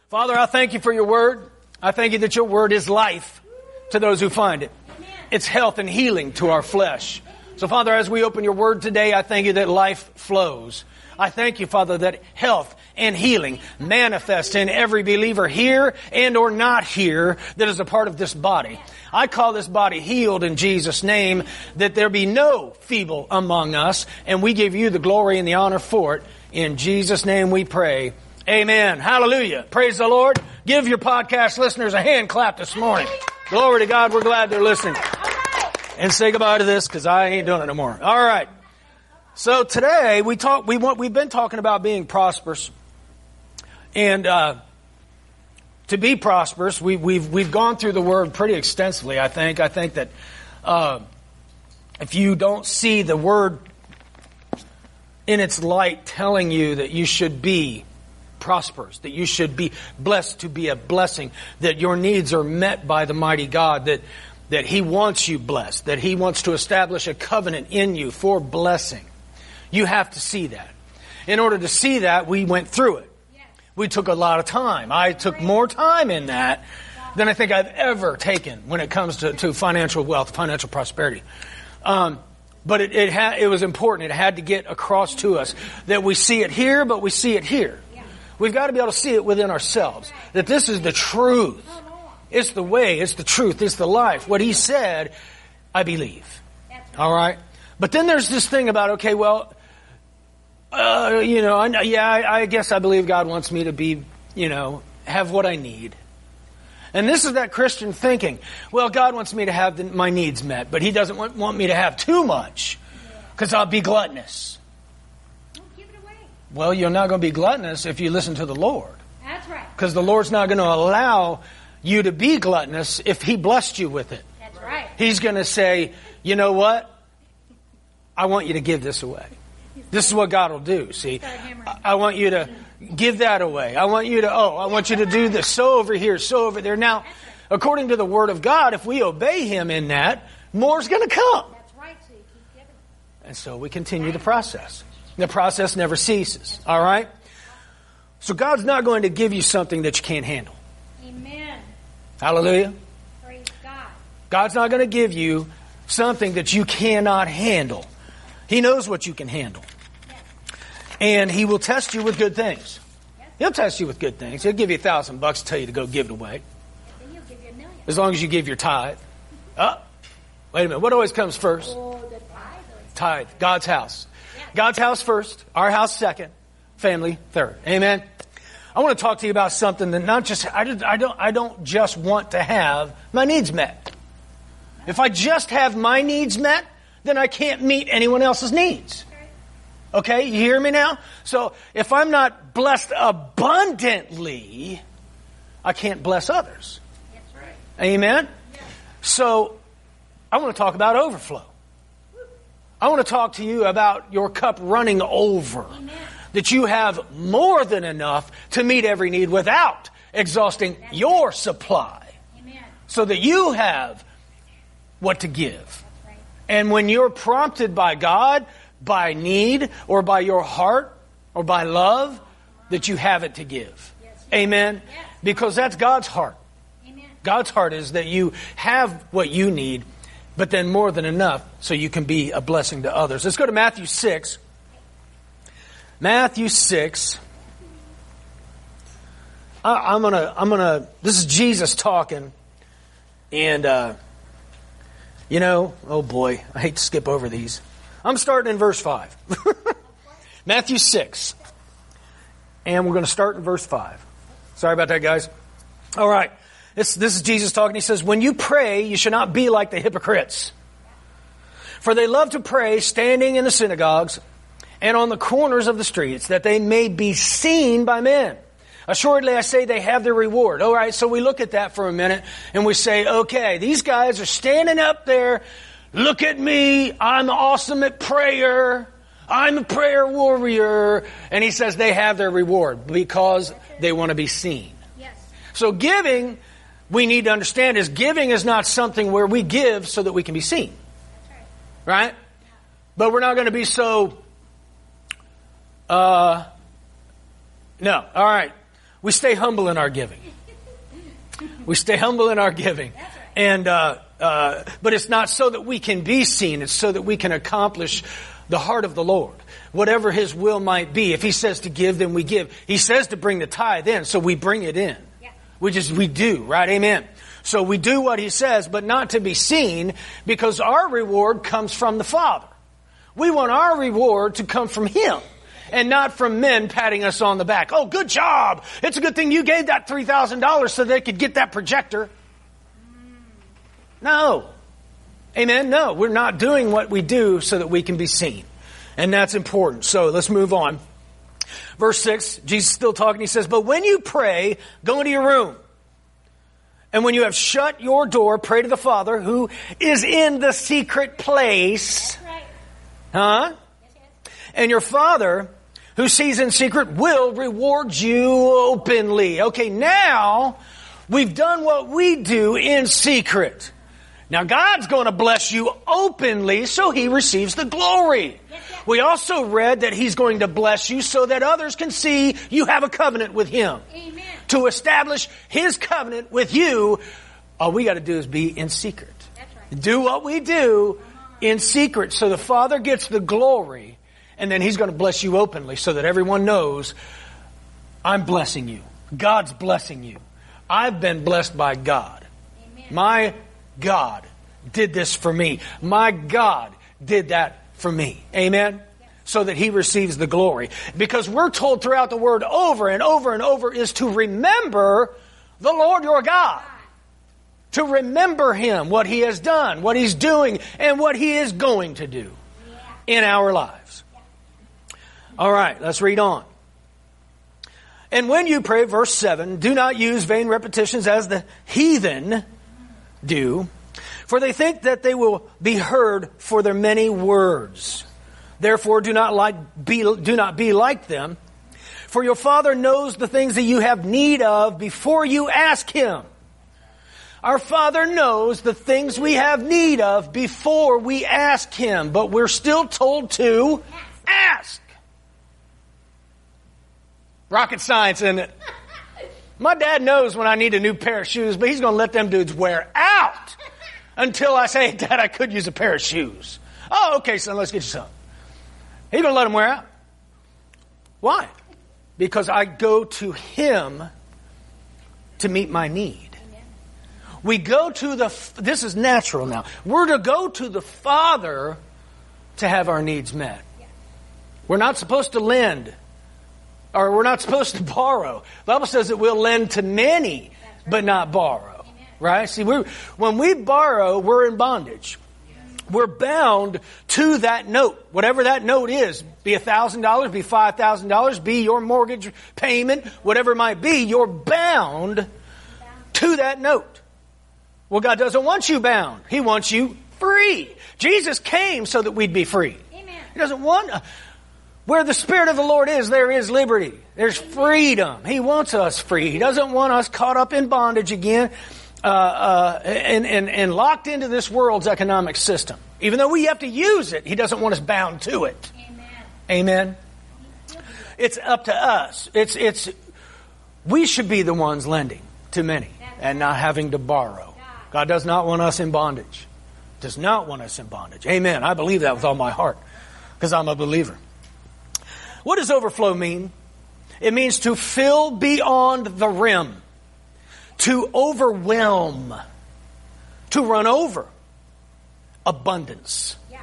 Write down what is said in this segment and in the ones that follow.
Father, I thank you for your word. I thank you that your word is life to those who find it. It's health and healing to our flesh. So, Father, as we open your word today, I thank you that life flows. I thank you, Father, that health and healing manifest in every believer here and or not here that is a part of this body. I call this body healed in Jesus' name, that there be no feeble among us, and we give you the glory and the honor for it. In Jesus' name we pray. Amen. Hallelujah. Praise the Lord. Give your podcast listeners a hand clap this morning. Glory to God. We're glad they're listening. And say goodbye to this because I ain't doing it no more. All right. So today we've been talking about being prosperous. And to be prosperous, we've gone through the word pretty extensively, I think. I think that if you don't see the word in its light telling you that you should be prosperous, that you should be blessed to be a blessing, that your needs are met by the mighty God, that He wants you blessed, that He wants to establish a covenant in you for blessing. You have to see that. In order to see that, we went through it. We took a lot of time. I took more time in that than I think I've ever taken when it comes to financial wealth, financial prosperity. But it was important. It had to get across to us that we see it here, but we see it here. We've got to be able to see it within ourselves. That this is the truth. It's the way. It's the truth. It's the life. What He said, I believe. All right? But then there's this thing about, okay, well, I guess I believe God wants me to be, have what I need. And this is that Christian thinking. Well, God wants me to have my needs met, but He doesn't want me to have too much because I'll be gluttonous. Well, you're not going to be gluttonous if you listen to the Lord. That's right. Because the Lord's not going to allow you to be gluttonous if He blessed you with it. That's right. He's going to say, you know what? I want you to give this away. This is what God will do, see. I want you to give that away. I want you to do this. So over here, so over there. Now, according to the Word of God, if we obey Him in that, more's going to come. That's right. So you keep giving. And so we continue the process. The process never ceases. All right? So God's not going to give you something that you can't handle. Amen. Hallelujah. Praise God. God's not going to give you something that you cannot handle. He knows what you can handle. Yes. And He will test you with good things. Yes. He'll test you with good things. He'll give you $1,000 to tell you to go give it away. And then He'll give you $1 million. As long as you give your tithe. Wait a minute. What always comes first? Oh, the tithe. God's house. God's house first, our house second, family third. Amen. I want to talk to you about something that not just I don't just want to have my needs met. If I just have my needs met, then I can't meet anyone else's needs. Okay, you hear me now? So if I'm not blessed abundantly, I can't bless others. That's right. Amen. So I want to talk about overflow. I want to talk to you about your cup running over. Amen. That you have more than enough to meet every need without exhausting your supply. Amen. So that you have what to give. That's right. And when you're prompted by God, by need, or by your heart, or by love, that you have it to give. Yes. Amen? Yes. Because that's God's heart. Amen. God's heart is that you have what you need, but then more than enough so you can be a blessing to others. Let's go to Matthew 6. Matthew 6. I'm gonna, this is Jesus talking. And, oh boy, I hate to skip over these. I'm starting in verse 5. Matthew 6. And we're going to start in verse 5. Sorry about that, guys. All right. This is Jesus talking. He says, when you pray, you should not be like the hypocrites. For they love to pray standing in the synagogues and on the corners of the streets, that they may be seen by men. Assuredly, I say they have their reward. All right, so we look at that for a minute and we say, okay, these guys are standing up there. Look at me. I'm awesome at prayer. I'm a prayer warrior. And he says they have their reward because they want to be seen. Yes. So giving, we need to understand, is giving is not something where we give so that we can be seen. That's right. Right? But we're not going to be so, no. All right. we stay humble in our giving. We stay humble in our giving. And, but it's not so that we can be seen. It's so that we can accomplish the heart of the Lord. Whatever His will might be. If He says to give, then we give. He says to bring the tithe in, so we bring it in. Yeah. We do, right? Amen. So we do what He says, but not to be seen, because our reward comes from the Father. We want our reward to come from Him, and not from men patting us on the back. Oh, good job. It's a good thing you gave that $3,000 so they could get that projector. No. Amen? No, we're not doing what we do so that we can be seen. And that's important. So let's move on. Verse 6, Jesus is still talking. He says, but when you pray, go into your room. And when you have shut your door, pray to the Father who is in the secret place. That's right. Huh? Yes. And your Father who sees in secret will reward you openly. Okay, now we've done what we do in secret. Now God's going to bless you openly so He receives the glory. Yes. We also read that He's going to bless you so that others can see you have a covenant with Him. Amen. To establish His covenant with you, all we got to do is be in secret. That's right. Do what we do in secret so the Father gets the glory, and then He's going to bless you openly so that everyone knows, I'm blessing you. God's blessing you. I've been blessed by God. Amen. My God did this for me. My God did that for me. Amen? So that He receives the glory. Because we're told throughout the Word over and over and over is to remember the Lord your God. To remember Him, what He has done, what He's doing, and what He is going to do in our lives. All right, let's read on. And when you pray, verse 7, do not use vain repetitions as the heathen do, for they think that they will be heard for their many words. Therefore, do not be like them, for your Father knows the things that you have need of before you ask Him. Our Father knows the things we have need of before we ask Him, but we're still told to ask. Rocket science, isn't it? My dad knows when I need a new pair of shoes, but he's going to let them dudes wear out until I say, Dad, I could use a pair of shoes. Oh, okay, son, let's get you some. He's going to let them wear out. Why? Because I go to Him to meet my need. We go to this is natural now. We're to go to the Father to have our needs met. We're not supposed to lend. Or we're not supposed to borrow. The Bible says that we'll lend to many, but not borrow. Right? See, when we borrow, we're in bondage. We're bound to that note. Whatever that note is, be $1,000, be $5,000, be your mortgage payment, whatever it might be, you're bound to that note. Well, God doesn't want you bound. He wants you free. Jesus came so that we'd be free. Amen. He doesn't want... Where the Spirit of the Lord is, there is liberty. There's freedom. He wants us free. He doesn't want us caught up in bondage again and locked into this world's economic system. Even though we have to use it, He doesn't want us bound to it. Amen. Amen? It's up to us. We should be the ones lending to many and not having to borrow. God does not want us in bondage. Does not want us in bondage. Amen. I believe that with all my heart because I'm a believer. What does overflow mean? It means to fill beyond the rim, to overwhelm, to run over, abundance. Yeah.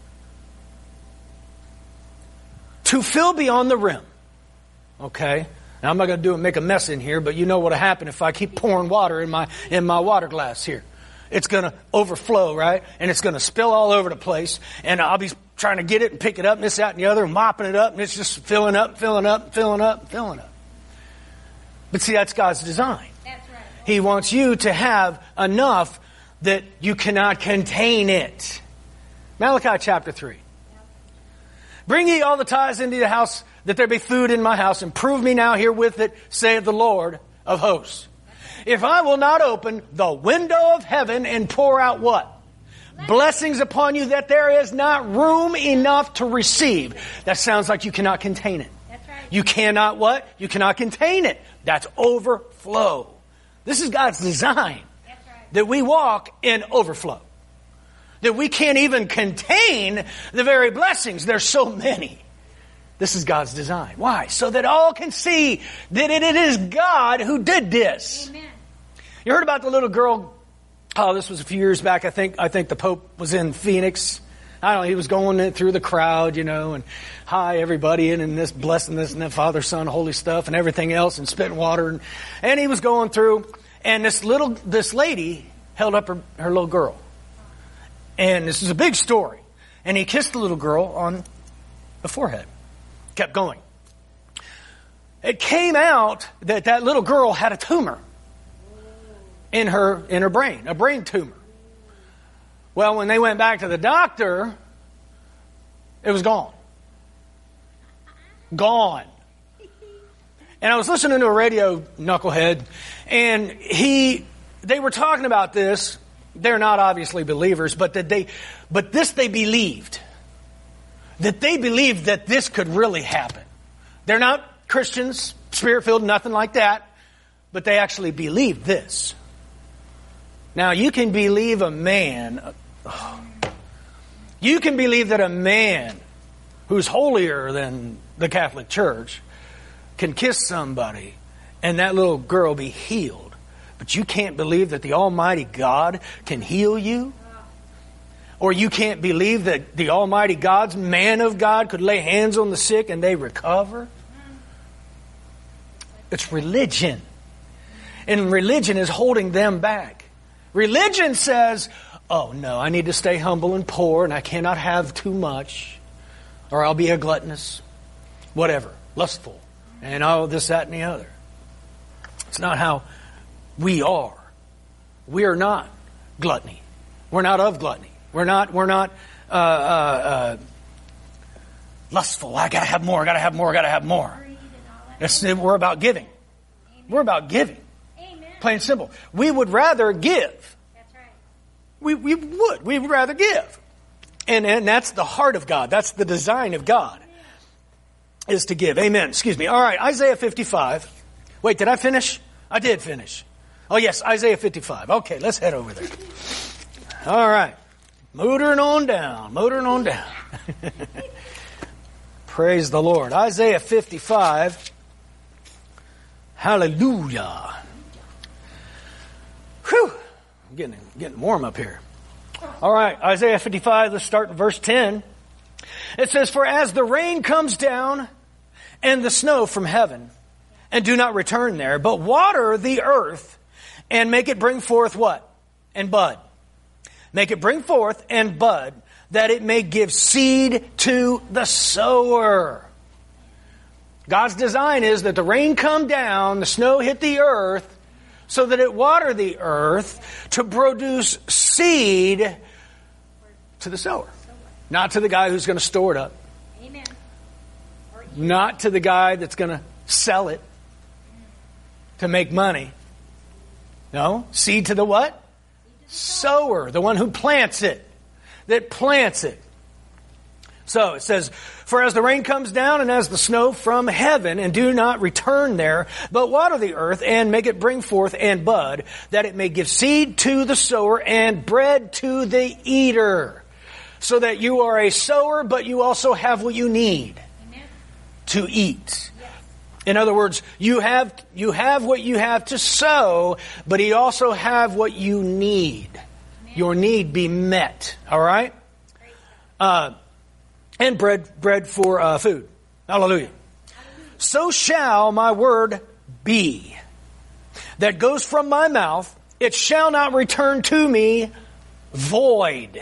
To fill beyond the rim. Okay? Now I'm not going to make a mess in here, but you know what'll happen if I keep pouring water in my water glass here. It's going to overflow, right? And it's going to spill all over the place. And I'll be trying to get it and pick it up and this, that, and the other, and mopping it up. And it's just filling up, filling up, filling up, filling up. But see, that's God's design. That's right. He wants you to have enough that you cannot contain it. Malachi chapter 3. Bring ye all the tithes into the house, that there be food in my house, and prove me now herewith it, saith the Lord of hosts. If I will not open the window of heaven and pour out what? Blessings upon you, that there is not room enough to receive. That sounds like you cannot contain it. That's right. You cannot what? You cannot contain it. That's overflow. This is God's design. That's right. That we walk in overflow. That we can't even contain the very blessings. There's so many. This is God's design. Why? So that all can see that it is God who did this. Amen. You heard about the little girl. Oh, this was a few years back. I think the Pope was in Phoenix. I don't know. He was going through the crowd, and hi everybody, and this blessing this and that Father, Son, Holy stuff, and everything else, and spitting water, and he was going through, and this lady held up her little girl, and this is a big story, and he kissed the little girl on the forehead. Kept going. It came out that little girl had a tumor in her brain, a brain tumor. Well, when they went back to the doctor, it was gone. Gone. And I was listening to a radio knucklehead, and they were talking about this. They're not obviously believers, but they believed. That they believed that this could really happen. They're not Christians, Spirit-filled, nothing like that, but they actually believed this. Now, you can believe a man, you can believe that a man who's holier than the Catholic Church can kiss somebody and that little girl be healed. But you can't believe that the Almighty God can heal you? Or you can't believe that the Almighty God's man of God could lay hands on the sick and they recover? It's religion. And religion is holding them back. Religion says, oh no, I need to stay humble and poor and I cannot have too much. Or I'll be a gluttonous, whatever, lustful, and all this, that, and the other. It's not how we are. We are not gluttony. We're not of gluttony. We're not lustful. I gotta have more, gotta have more, gotta have more. We're about giving. Amen. We're about giving. Amen. Plain and simple. We would rather give. That's right. We would rather give. And that's the heart of God. That's the design of God, is to give. Amen. Excuse me. All right, Isaiah 55. Wait, did I finish? I did finish. Oh yes, Isaiah 55. Okay, let's head over there. All right. Motoring on down. Praise the Lord. Isaiah 55. Hallelujah. Whew. I'm getting warm up here. All right, Isaiah 55, let's start in verse 10. It says, for as the rain comes down and the snow from heaven, and do not return there, but water the earth and make it bring forth what? And bud. Make it bring forth and bud, that it may give seed to the sower. God's design is that the rain come down, the snow hit the earth, so that it water the earth to produce seed to the sower. Not to the guy who's going to store it up. Amen. Not to the guy that's going to sell it to make money. No, seed to the what? Sower, the one who plants it, that plants it. So it says, for as the rain comes down and as the snow from heaven, and do not return there, but water the earth and make it bring forth and bud, that it may give seed to the sower and bread to the eater. So that you are a sower, but you also have what you need. Amen. To eat. Yes. In other words, you have what you have to sow, but you also have what you need. Amen. Your need be met. All right? And bread for food. Hallelujah. So shall my word be that goes from my mouth. It shall not return to me void.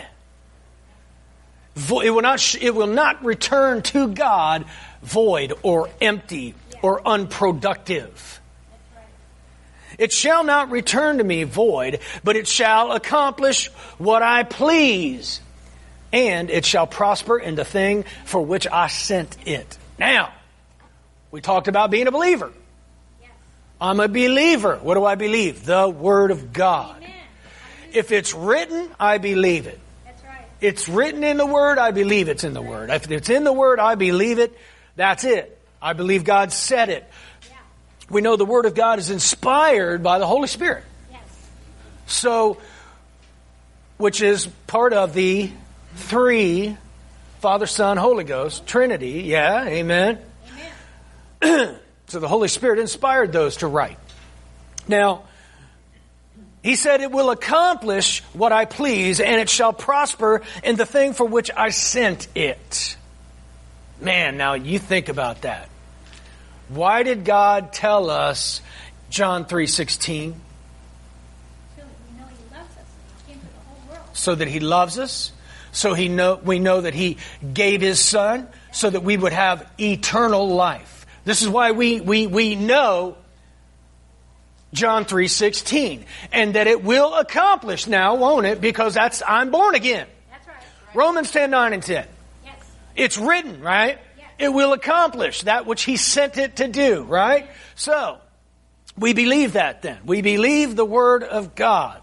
It will not return to God void or empty or unproductive. It shall not return to me void, but it shall accomplish what I please. And it shall prosper in the thing for which I sent it. Now, we talked about being a believer. Yes. I'm a believer. What do I believe? The Word of God. Amen. If it's written, I believe it. That's right. It's written in the Word, I believe it's in the Word. If it's in the Word, I believe it. That's it. I believe God said it. Yeah. we know the Word of God is inspired by the Holy Spirit. Yes. So, which is part of the three, Father, Son, Holy Ghost, Trinity. Yeah, amen. Amen. So the Holy Spirit inspired those to write. Now, he said, it will accomplish what I please, and it shall prosper in the thing for which I sent it. Man, now you think about that. Why did God tell us John 3:16? So we know He loves us. He came to the whole world. So that He loves us. So we know that He gave His Son so that we would have eternal life. This is why we know John 3:16. And that it will accomplish now, won't it? Because I'm born again. That's right. Romans 10:9 and 10. Yes. It's written, right? Yes. It will accomplish that which He sent it to do, right? So, we believe that then. We believe the Word of God.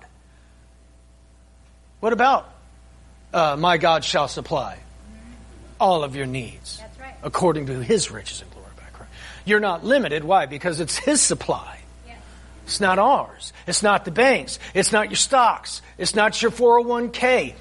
What about my God shall supply all of your needs That's right. according to His riches and glory by Christ? You're not limited. Why? Because it's His supply. Yes. It's not ours. It's not the bank's. It's not your stocks. It's not your 401k.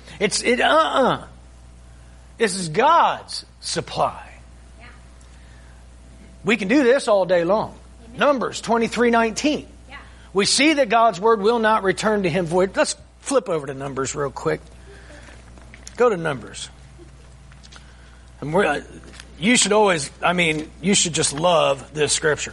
This is God's supply. Yeah. We can do this all day long. Amen. Numbers 23:19. Yeah. We see that God's word will not return to Him void. Let's flip over to Numbers real quick. Go to Numbers. And you should just love this scripture.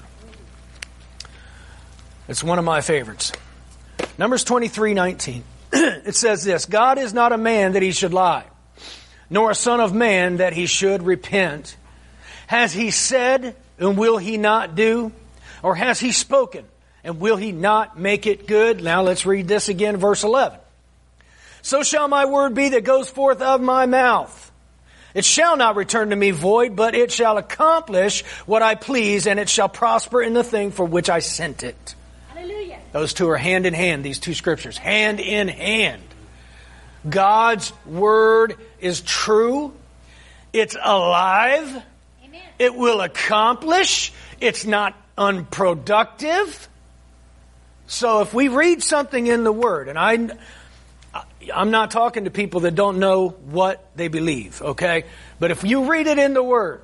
It's one of my favorites. Numbers 23:19. It says this, God is not a man that He should lie, nor a son of man that He should repent. Has He said, and will He not do? Or has He spoken, and will He not make it good? Now let's read this again, verse 11. So shall my word be that goes forth of my mouth. It shall not return to me void, but it shall accomplish what I please, and it shall prosper in the thing for which I sent it. Hallelujah. Those two are hand in hand, these two scriptures. Hand in hand. God's word is true. It's alive. Amen. It will accomplish. It's not unproductive. So if we read something in the word, and I'm not talking to people that don't know what they believe, okay? But if you read it in the Word,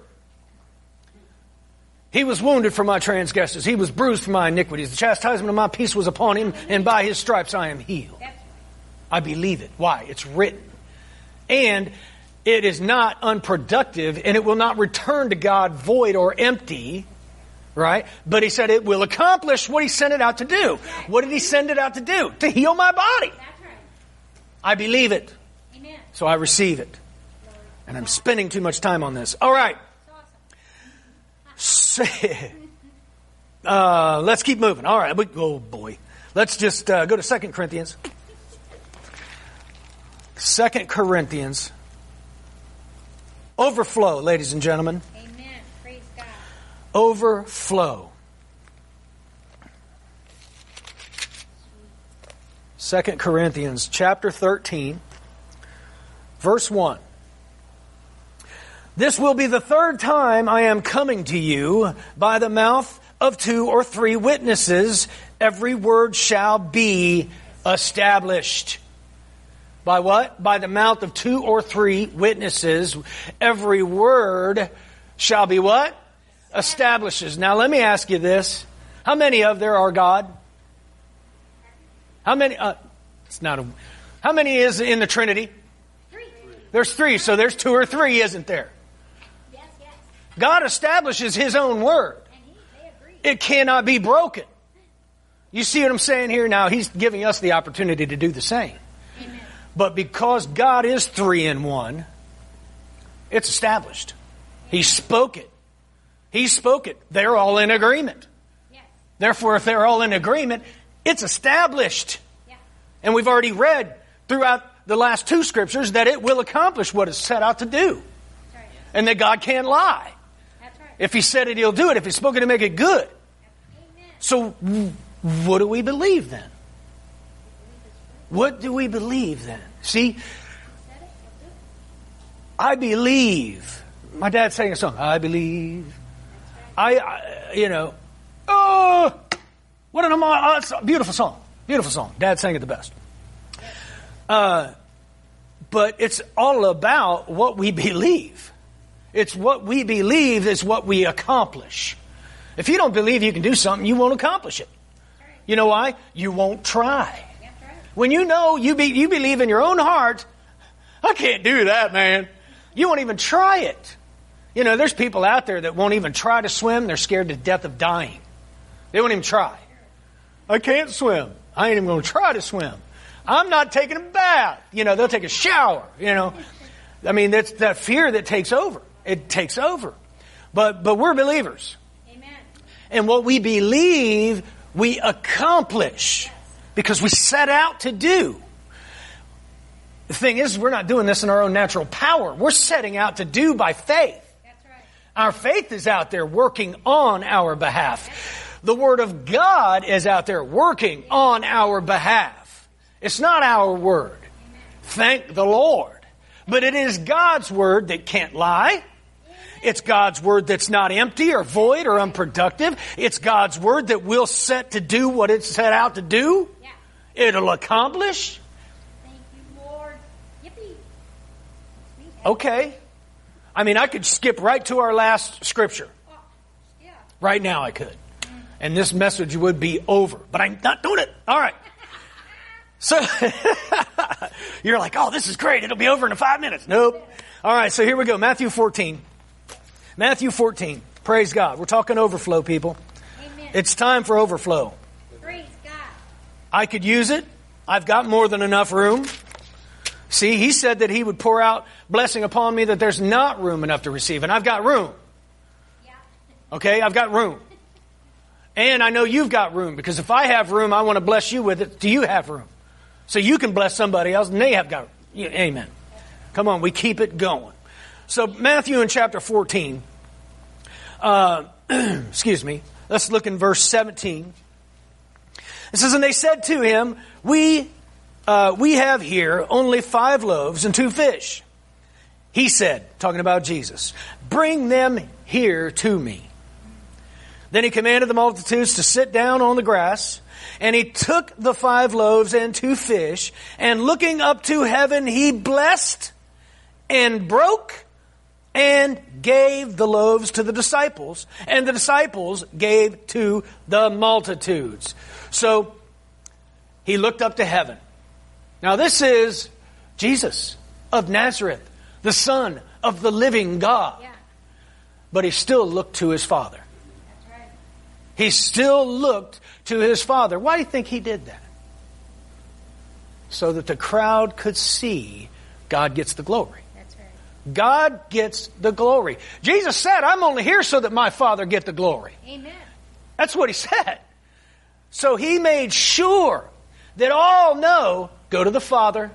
He was wounded for my transgressions. He was bruised for my iniquities. The chastisement of my peace was upon Him, and by His stripes I am healed. That's right. I believe it. Why? It's written. And it is not unproductive, and it will not return to God void or empty, right? But He said it will accomplish what He sent it out to do. What did He send it out to do? To heal my body. That's right. I believe it. Amen. So I receive it. And I'm spending too much time on this. All right. It's awesome. Let's keep moving. All right. Oh, boy. Let's just go to 2 Corinthians. 2 Corinthians. Overflow, ladies and gentlemen. Amen. Praise God. Overflow. 2 Corinthians chapter 13, verse 1. This will be the third time I am coming to you. By the mouth of 2 or 3 witnesses, every word shall be established. By what? By the mouth of 2 or 3 witnesses, every word shall be what? Establishes. Now let me ask you this. How many of there are God? How many? How many is in the Trinity? 3. There's 3, so there's 2 or 3, isn't there? Yes, yes. God establishes His own word. And they agree. It cannot be broken. You see what I'm saying here? Now He's giving us the opportunity to do the same. Amen. But because God is 3 in 1, it's established. He spoke it. He spoke it. They're all in agreement. Yes. Therefore, if they're all in agreement, it's established. Yeah. And we've already read throughout the last 2 scriptures that it will accomplish what it's set out to do. That's right. And that God can't lie. That's right. If He said it, He'll do it. If He's spoken to make it good. Amen. So what do we believe then? What do we believe then? See, Said it, we'll do it. I believe. My dad sang a song. I believe. Oh, Oh, what it's a beautiful song. Beautiful song. Dad sang it the best. But it's all about what we believe. It's what we believe is what we accomplish. If you don't believe you can do something, you won't accomplish it. You know why? You won't try. When you know you believe in your own heart, I can't do that, man. You won't even try it. You know, there's people out there that won't even try to swim. They're scared to death of dying. They won't even try. I can't swim. I ain't even going to try to swim. I'm not taking a bath. You know, they'll take a shower, you know. I mean, that's that fear that takes over. It takes over. But we're believers. Amen. And what we believe, we accomplish. Because we set out to do. The thing is, we're not doing this in our own natural power. We're setting out to do by faith. That's right. Our faith is out there working on our behalf. The Word of God is out there working on our behalf. It's not our word. Thank the Lord. But it is God's Word that can't lie. It's God's Word that's not empty or void or unproductive. It's God's Word that will set to do what it's set out to do. Yeah. It'll accomplish. Thank you, Lord. Yippee. Okay. I mean, I could skip right to our last scripture. Oh, yeah. Right now I could. And this message would be over. But I'm not doing it. All right. So, you're like, oh, this is great. It'll be over in 5 minutes. Nope. All right, so here we go. Matthew 14. Matthew 14. Praise God. We're talking overflow, people. Amen. It's time for overflow. Praise God. I could use it. I've got more than enough room. See, He said that He would pour out blessing upon me that there's not room enough to receive. And I've got room. Yeah. Okay, I've got room. And I know you've got room, because if I have room, I want to bless you with it. Do you have room? So you can bless somebody else and they have got room. Amen. Come on, we keep it going. So Matthew in chapter 14, excuse me, let's look in verse 17. It says, and they said to him, we have here only 5 loaves and 2 fish. He said, talking about Jesus, bring them here to me. Then he commanded the multitudes to sit down on the grass, and he took the 5 loaves and 2 fish, and looking up to heaven, he blessed and broke and gave the loaves to the disciples, and the disciples gave to the multitudes. So he looked up to heaven. Now this is Jesus of Nazareth, the Son of the living God. Yeah. But he still looked to his Father. That's right. He still looked to his Father. Why do you think he did that? So that the crowd could see God gets the glory. That's right. God gets the glory. Jesus said, I'm only here so that my Father get the glory. Amen. That's what he said. So he made sure that all know, go to the Father,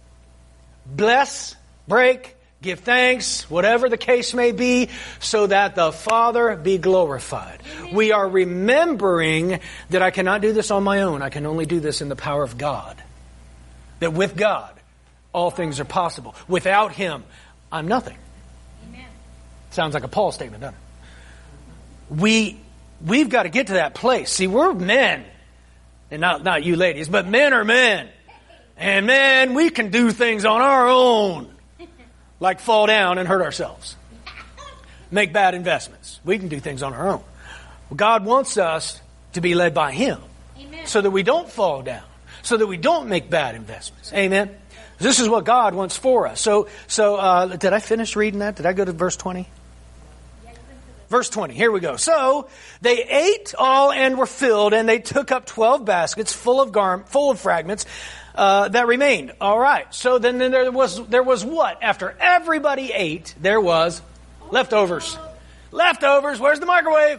bless, break, give thanks, whatever the case may be, so that the Father be glorified. Amen. We are remembering that I cannot do this on my own. I can only do this in the power of God. That with God, all things are possible. Without Him, I'm nothing. Amen. Sounds like a Paul statement, doesn't it? We've got to get to that place. See, we're men. And not you ladies, but men are men. And man, we can do things on our own. Like fall down and hurt ourselves. Make bad investments. We can do things on our own. Well, God wants us to be led by Him. Amen. So that we don't fall down. So that we don't make bad investments. Amen? This is what God wants for us. So did I finish reading that? Did I go to verse 20? Verse 20, here we go. So they ate all and were filled, and they took up 12 baskets full of fragments that remained. All right. So then there was what? After everybody ate, there was leftovers. Leftovers. Where's the microwave?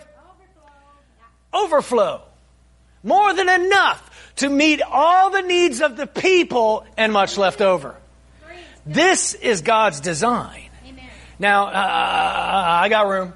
Overflow. More than enough to meet all the needs of the people and much left over. This is God's design. Amen. Now, I got room.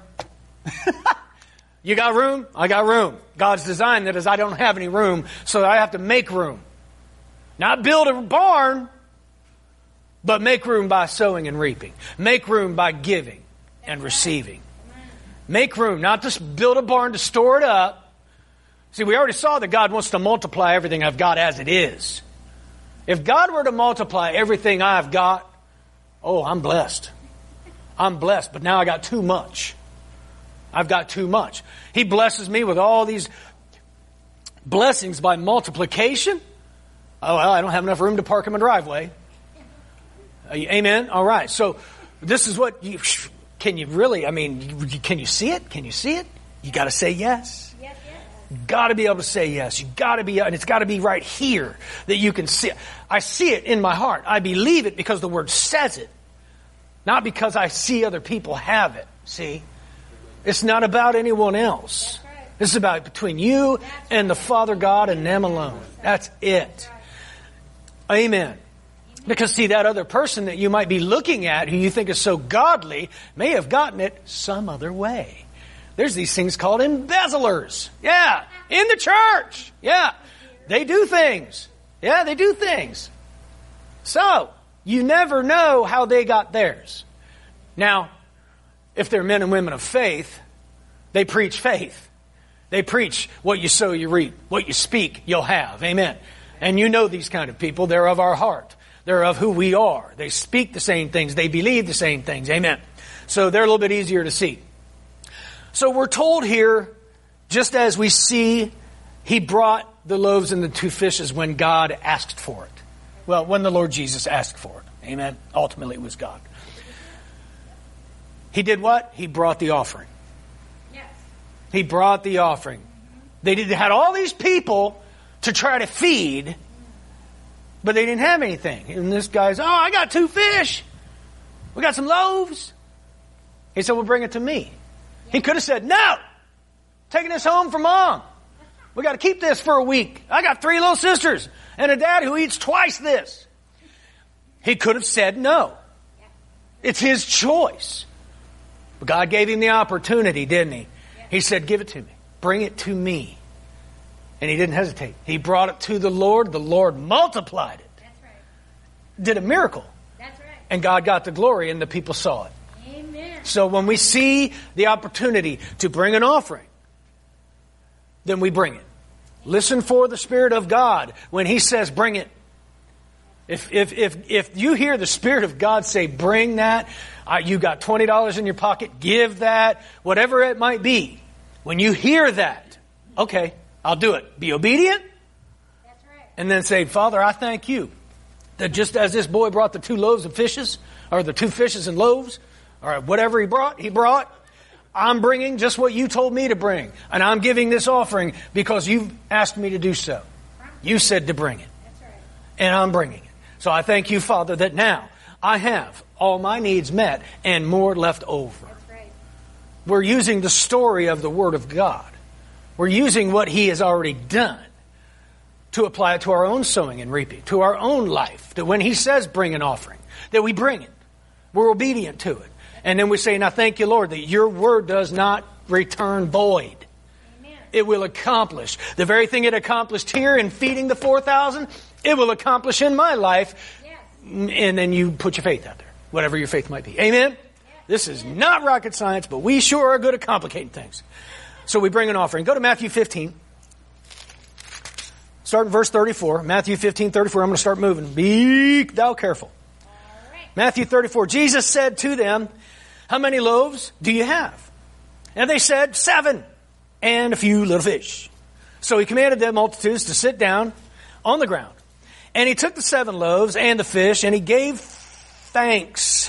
You got room? I got room. God's design that is I don't have any room, so I have to make room. Not build a barn, but make room by sowing and reaping. Make room by giving and receiving. Make room, not to build a barn to store it up, See, we already saw that God wants to multiply everything I've got as it is. If God were to multiply everything I've got, oh, I'm blessed. I'm blessed, but now I got too much. I've got too much. He blesses me with all these blessings by multiplication. Oh, well, I don't have enough room to park in my driveway. Amen? All right. So this is what you... Can you really, can you see it? Can you see it? You got to say yes. Yes, yes. Got to be able to say yes. You got to be, and it's got to be right here that you can see it. I see it in my heart. I believe it because the Word says it. Not because I see other people have it. See? It's not about anyone else. That's right. This is about between you and the Father God and them alone. That's it. Amen. Because see, that other person that you might be looking at who you think is so godly may have gotten it some other way. There's these things called embezzlers. Yeah. In the church. Yeah. They do things. Yeah, they do things. So, you never know how they got theirs. Now, if they're men and women of faith, they preach faith. They preach what you sow, you reap. What you speak, you'll have. Amen. And you know these kind of people. They're of our heart. They're of who we are. They speak the same things. They believe the same things. Amen. So they're a little bit easier to see. So we're told here, just as we see, He brought the loaves and the 2 fishes when God asked for it. Well, when the Lord Jesus asked for it. Amen. Ultimately, it was God. He did what? He brought the offering. Yes. He brought the offering. They had all these people to try to feed, but they didn't have anything. And this guy's, oh, I got 2 fish. We got some loaves. He said, well, bring it to me. He could have said, no, taking this home for Mom. We got to keep this for a week. I got 3 little sisters and a dad who eats twice this. He could have said no. It's his choice. But God gave him the opportunity, didn't He? He said, give it to me. Bring it to me. And he didn't hesitate. He brought it to the Lord. The Lord multiplied it. That's right. Did a miracle. That's right. And God got the glory and the people saw it. Amen. So when we see the opportunity to bring an offering, then we bring it. Listen for the Spirit of God when He says bring it. If you hear the Spirit of God say bring that, you got $20 in your pocket, give that, whatever it might be. When you hear that, okay, I'll do it. Be obedient. That's right. And then say, Father, I thank you that just as this boy brought the 2 loaves and fishes, or the 2 fishes and loaves, or whatever he brought, I'm bringing just what you told me to bring. And I'm giving this offering because you've asked me to do so. You said to bring it. That's right. And I'm bringing it. So I thank you, Father, that now I have all my needs met and more left over. That's right. We're using the story of the Word of God. We're using what He has already done to apply it to our own sowing and reaping, to our own life. That when He says bring an offering, that we bring it. We're obedient to it. And then we say, now thank you, Lord, that your word does not return void. Amen. It will accomplish. The very thing it accomplished here in feeding the 4,000, it will accomplish in my life. Yes. And then you put your faith out there, whatever your faith might be. Amen? Yes. This is not rocket science, but we sure are good at complicating things. So we bring an offering. Go to Matthew 15. Start in verse 34. Matthew 15:34. I'm going to start moving. Be thou careful. All right. Matthew 34. Jesus said to them, how many loaves do you have? And they said, 7, and a few little fish. So He commanded the multitudes to sit down on the ground. And He took the 7 loaves and the fish, and He gave thanks.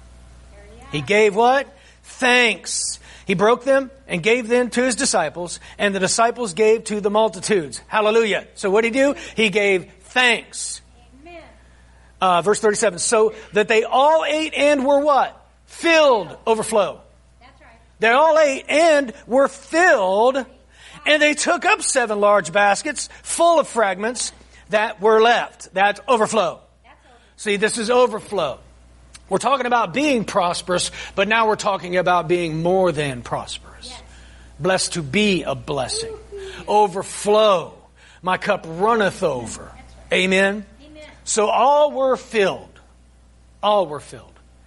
He gave what? Thanks. He broke them and gave them to His disciples, and the disciples gave to the multitudes. Hallelujah. So what did He do? He gave thanks. Amen. Verse 37. So that they all ate and were what? Filled. Overflow. That's right. They all ate and were filled, and they took up 7 large baskets full of fragments that were left. That's overflow. That's over. See, this is overflow. We're talking about being prosperous, but now we're talking about being more than prosperous. Yes. Blessed to be a blessing. Overflow. My cup runneth over. That's right. Amen? Amen. So all were filled. All were filled.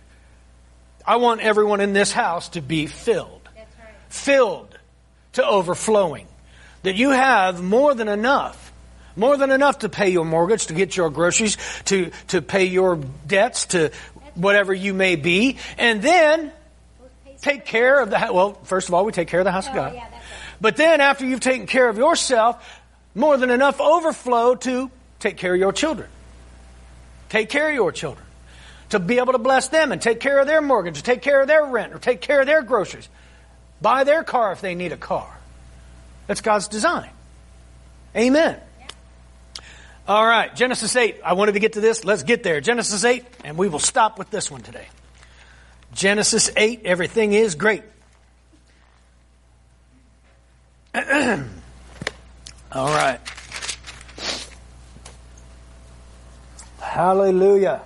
I want everyone in this house to be filled. That's right. Filled to overflowing. that you have more than enough. More than enough to pay your mortgage, to get your groceries, to pay your debts, to whatever you may be. And then take care of the house. Well, first of all, we take care of the house of God. Yeah, that's right. But then after you've taken care of yourself, more than enough overflow to take care of your children. Take care of your children. To be able to bless them and take care of their mortgage, or take care of their rent, or take care of their groceries. Buy their car if they need a car. That's God's design. Amen. All right, Genesis 8. I wanted to get to this. Let's get there. Genesis 8, and we will stop with this one today. Genesis 8, everything is great. All right. Hallelujah.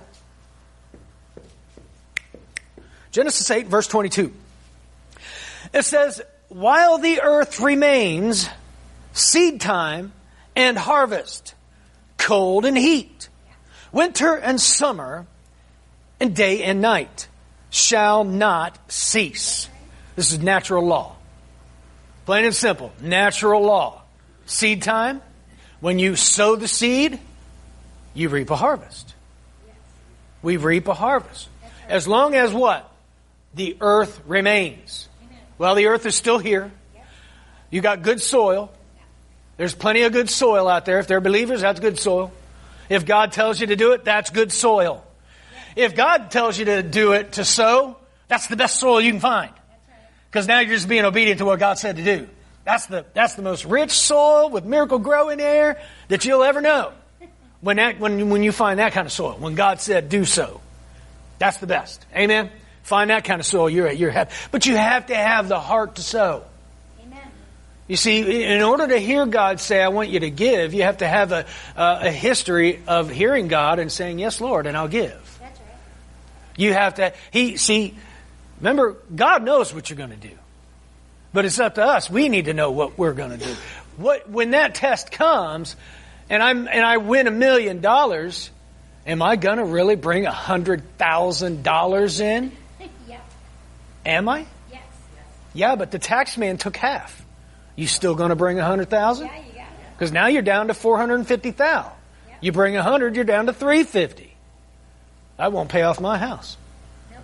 Genesis 8, verse 22. It says, while the earth remains, seed time and harvest, cold and heat, winter and summer, and day and night shall not cease. This is natural law. Plain and simple. Natural law. Seed time. When you sow the seed, you reap a harvest. We reap a harvest. As long as what? The earth remains. Well, the earth is still here. You got good soil. There's plenty of good soil out there. If they're believers, that's good soil. If God tells you to do it, that's good soil. If God tells you to do it, to sow, that's the best soil you can find. Because now you're just being obedient to what God said to do. That's the most rich soil with miracle grow in there that you'll ever know. When you find that kind of soil, when God said do so, that's the best. Amen. Find that kind of soil, you're happy. But you have to have the heart to sow. You see, in order to hear God say, I want you to give, you have to have a history of hearing God and saying, yes, Lord, and I'll give. That's right. You have to, remember, God knows what you're going to do. But it's up to us. We need to know what we're going to do. When that test comes, and I win $1 million, am I going to really bring $100,000 in? Yep. Am I? Yes. Yeah, but the tax man took half. You still going to bring 100,000? Yeah, you got it. Because now you're down to 450,000. Yep. You bring 100, you're down to 350. I won't pay off my house. Nope.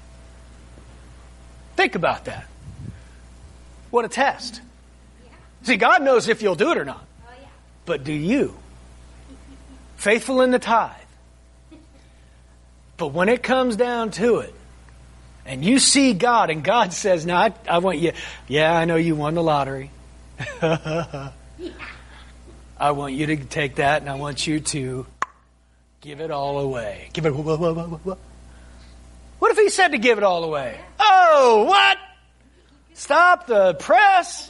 Think about that. What a test. Yeah. See, God knows if you'll do it or not. Oh, yeah. But do you? Faithful in the tithe. But when it comes down to it, and you see God, and God says, "Now I want you." Yeah, I know you won the lottery. I want you to take that, and I want you to give it all away. Give it. What if He said to give it all away? Oh, what? Stop the press.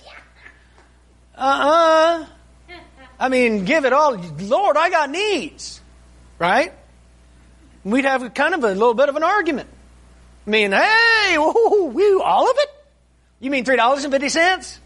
I mean, give it all. Lord, I got needs, right? We'd have kind of a little bit of an argument. I mean, hey, all of it? You mean $3.50?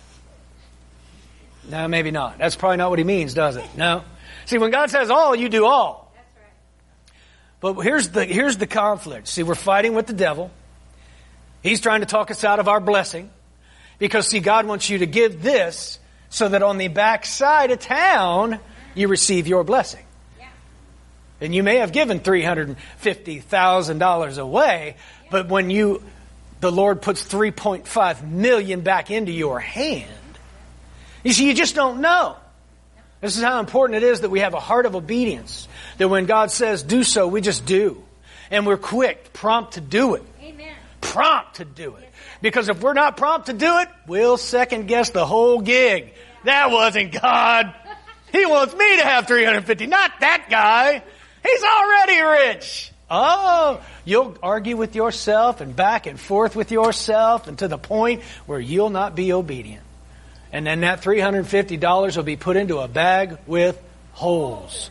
No, maybe not. That's probably not what He means, does it? No. See, when God says all, you do all. That's right. But here's the conflict. See, we're fighting with the devil. He's trying to talk us out of our blessing. Because, see, God wants you to give this so that on the back side of town, you receive your blessing. And you may have given $350,000 away, but when the Lord puts $3.5 million back into your hand, you see, you just don't know. This is how important it is that we have a heart of obedience. That when God says do so, we just do. And we're quick, prompt to do it. Amen. Prompt to do it. Because if we're not prompt to do it, we'll second guess the whole gig. That wasn't God. He wants me to have $350, not that guy. He's already rich. Oh, you'll argue with yourself and back and forth with yourself and to the point where you'll not be obedient. And then that $350 will be put into a bag with holes.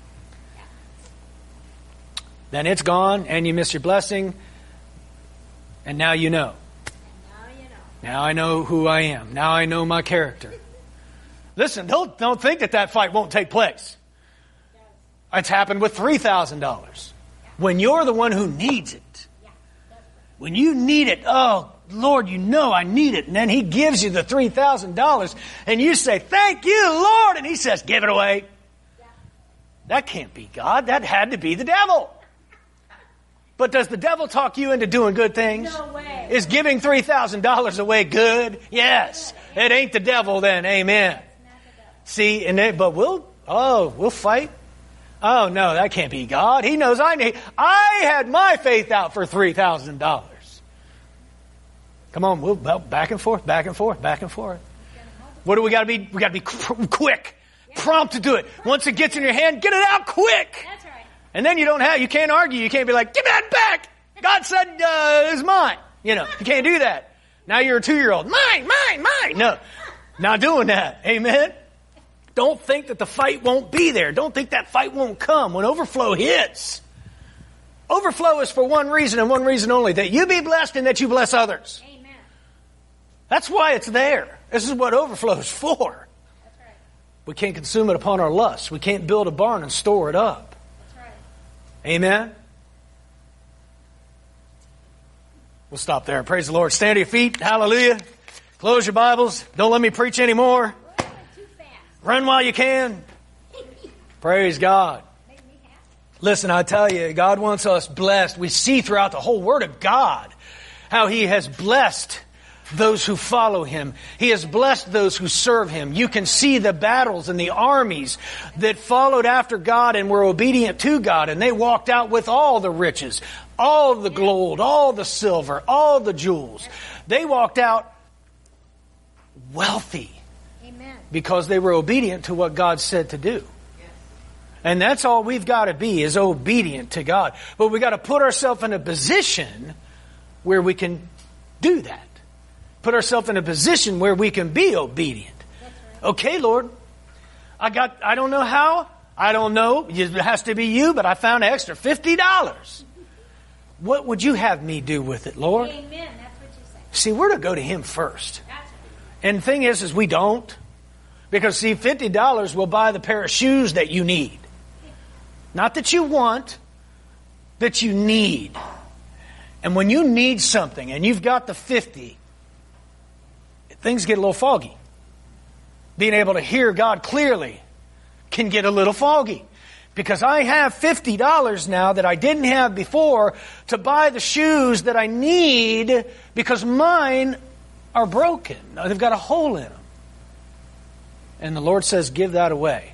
Then it's gone and you miss your blessing. And now you know. Now I know who I am. Now I know my character. Listen, don't think that fight won't take place. It's happened with $3,000. When you're the one who needs it. When you need it, oh, Lord, you know I need it. And then He gives you the $3,000 and you say, thank you, Lord. And He says, give it away. That can't be God. That had to be the devil. But does the devil talk you into doing good things? No way. Is giving $3,000 away good? Yes. It ain't the devil then. Amen. See, but we'll fight. Oh no, that can't be God. He knows I had my faith out for $3,000. Come on, we'll back and forth, back and forth, back and forth. What do we got to be? We got to be quick, prompt to do it. Once it gets in your hand, get it out quick. That's right. And then you can't argue. You can't be like, give me that back. God said it's mine. You can't do that. Now you're a 2-year-old. Mine. No, not doing that. Amen. Don't think that the fight won't be there. Don't think that fight won't come when overflow hits. Overflow is for one reason and one reason only, that you be blessed and that you bless others. Amen. That's why it's there. This is what overflow is for. That's right. We can't consume it upon our lusts. We can't build a barn and store it up. That's right. Amen. We'll stop there. Praise the Lord. Stand to your feet. Hallelujah. Close your Bibles. Don't let me preach anymore. Too fast. Run while you can. Praise God. Make me happy. Listen, I tell you, God wants us blessed. We see throughout the whole Word of God how He has blessed those who follow Him. He has blessed those who serve Him. You can see the battles and the armies that followed after God and were obedient to God, and they walked out with all the riches, all the gold, all the silver, all the jewels. They walked out wealthy. Amen. Because they were obedient to what God said to do. And that's all we've got to be, is obedient to God. But we've got to put ourselves in a position where we can do that. Put ourselves in a position where we can be obedient. Right. Okay, Lord, I don't know how. I don't know. It has to be you, but I found an extra $50. What would you have me do with it, Lord? Amen. That's what you say. See, we're to go to Him first. That's right. And the thing is we don't. Because, see, $50 will buy the pair of shoes that you need. Not that you want, that you need. And when you need something and you've got the 50, things get a little foggy. Being able to hear God clearly can get a little foggy. Because I have $50 now that I didn't have before to buy the shoes that I need because mine are broken. They've got a hole in them. And the Lord says, give that away.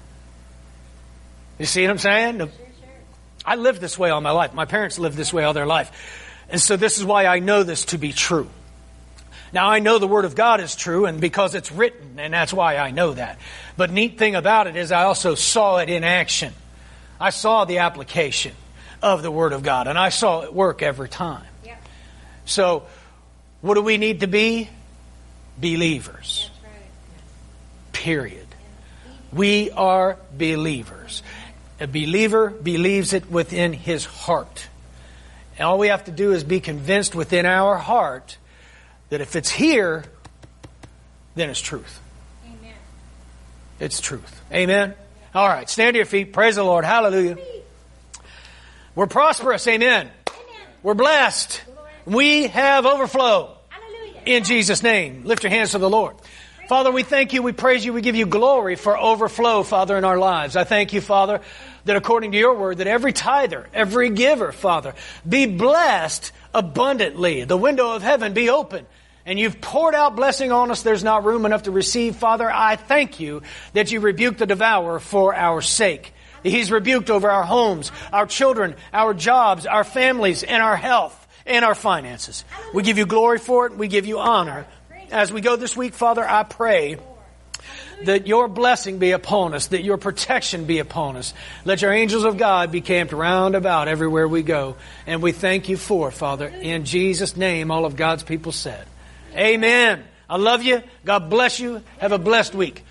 You see what I'm saying? Sure. I lived this way all my life. My parents lived this way all their life. And so this is why I know this to be true. Now I know the Word of God is true, and because it's written, and that's why I know that. But neat thing about it is I also saw it in action. I saw the application of the Word of God, and I saw it work every time. Yeah. So what do we need to be? Believers. That's right. Period. We are believers. A believer believes it within his heart. And all we have to do is be convinced within our heart that if it's here, then it's truth. Amen. It's truth. Amen? All right, stand to your feet. Praise the Lord. Hallelujah. We're prosperous. Amen. We're blessed. We have overflow. Hallelujah. In Jesus' name. Lift your hands to the Lord. Father, we thank you, we praise you, we give you glory for overflow, Father, in our lives. I thank you, Father, that according to your word, that every tither, every giver, Father, be blessed abundantly. The window of heaven be open. And you've poured out blessing on us. There's not room enough to receive. Father, I thank you that you rebuke the devourer for our sake. He's rebuked over our homes, our children, our jobs, our families, and our health, and our finances. We give you glory for it. We give you honor. As we go this week, Father, I pray that your blessing be upon us, that your protection be upon us. Let your angels of God be camped round about everywhere we go. And we thank you for it, Father. In Jesus' name, all of God's people said. Amen. I love you. God bless you. Have a blessed week.